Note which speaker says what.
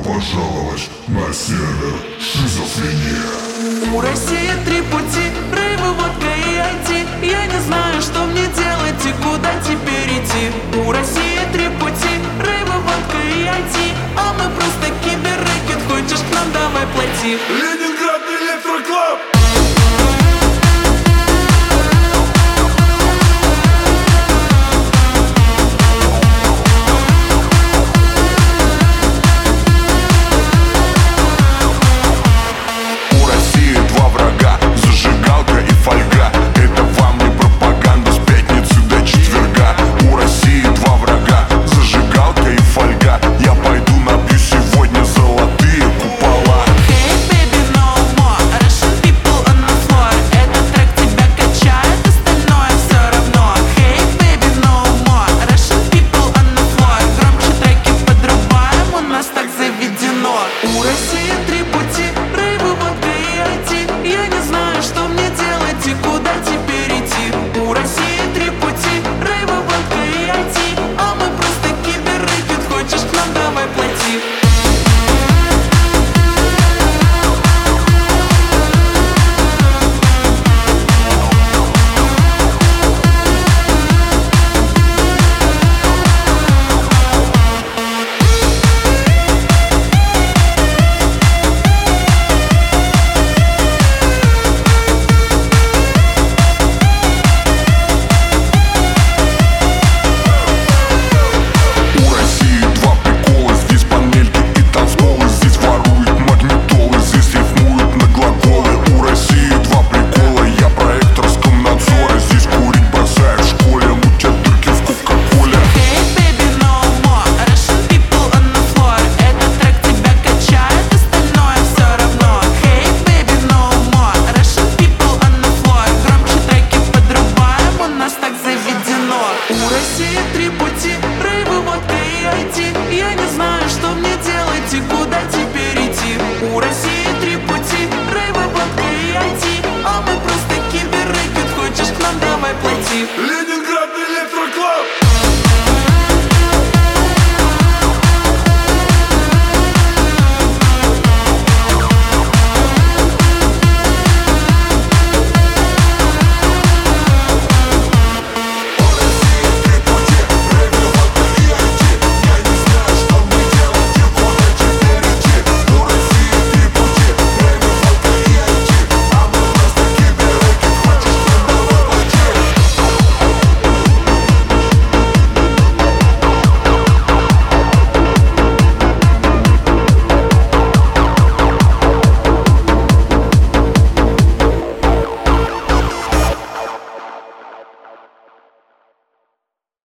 Speaker 1: пожаловать на сервер Шизофрения.
Speaker 2: У России 3 пути: рейвы, водка и IT. Я не знаю, что мне делать и куда теперь идти. У России 3 пути: рейвы, водка и IT. А мы просто киберрэкет, хочешь к нам, давай плати.
Speaker 1: Ленинград Электроклаб.
Speaker 2: У России 3 пути: рейвы, водка и IT. Я не знаю, что мне делать и куда теперь идти. У России 3 пути: рейвы, водка и IT. А мы просто киберрэкет, хочешь к нам, давай плати.